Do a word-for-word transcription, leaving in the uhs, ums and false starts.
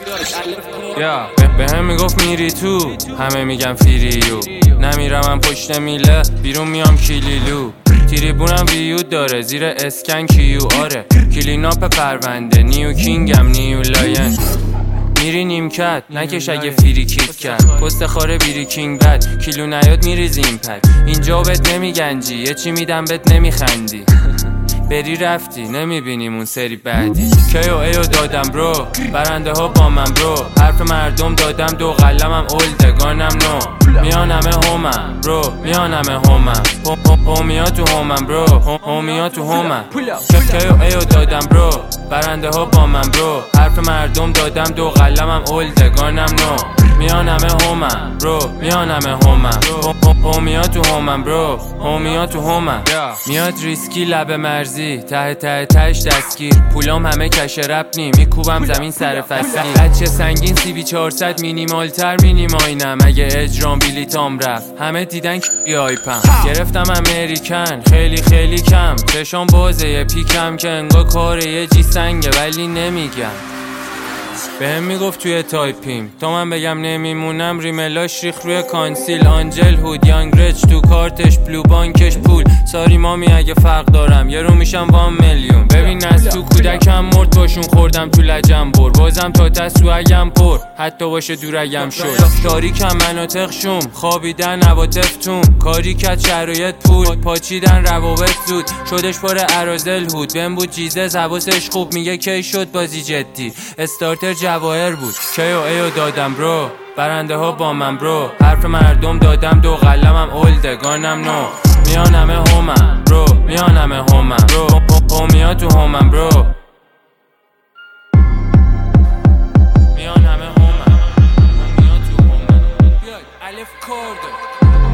یا به هم میگفت میری تو، همه میگم فیریو. نمیرم من پشت میله، بیرون میام کلیلو. تریبونم ویو داره، زیر اسکن کیو آره. کلیناپ پرونده، نیو کینگم نیو لاین. میری نیمکت، نکش اگه فیری کیت کرد. کست خاره بیری کینگ بد، کیلو نیاد میریزی این پد. اینجا بهت نمیگنجی، یه چی میدم بهت نمیخندی. بری رفتی، نمیبینیم اون سری بعدی. کیو ایو دادم برو، برنده ها با من برو. حرف مردم دادم دو قلمم اولدگانم نو. میان همه همم برو، میان همه همم. هومیا تو همم برو، هومیا تو همم. کیو ایو دادم برو، برنده ها با من برو. حرف مردم دادم دو قلمم اولدگانم نو. میان همه همم برو، میان همه همم. هومیا تو همم برو، هومیا تو همم. میاد ریسکی لب مرزی، ته ته تهش دستگیر. پولام همه کش رپ نی، میکوبم زمین سر فصلی. بچه سنگین سی بی چهارصد مینیمال تر مینیماینم. اگه اجرام بیلیتام رفت، همه دیدن که آیپم. گرفتم امریکن، خیلی خیلی کم. چشام بازه یه پیکم که انگا کاره یه جی سنگه ولی نمیگم. بهم میگفت توی تایپیم، تا من بگم نمیمونم. ریملاش ریخ روی کانسیل. آنجل هود یانگ رچ تو کارتش، بلو بانکش پول. ساری مامی اگه فرق دارم، یه رو میشم وان میلیون. ببین از تو کودکم مرد، باشون خوردم تو لجم بر. بازم تا تسو اگم پر، حتی باشه دورگم شد. تاریکم مناطق شوم، خوابیدن عواطف توم. کاری کرد شرایط پول، پاچیدن روابط زود. شدش پر ارازل هود، بهم بود جیزز حواسش خوب. میگه کی شد بازی جدی، استارتر جواهر بود. کیو ایو دادم برو، برنده ها با من برو. حرف مردم دادم دو قلمم اولدگانم نو. میان همه همم برو، میان همه همم برو. هومیا تو همم برو، میان همه همم. هومیا تو همم. الف کارد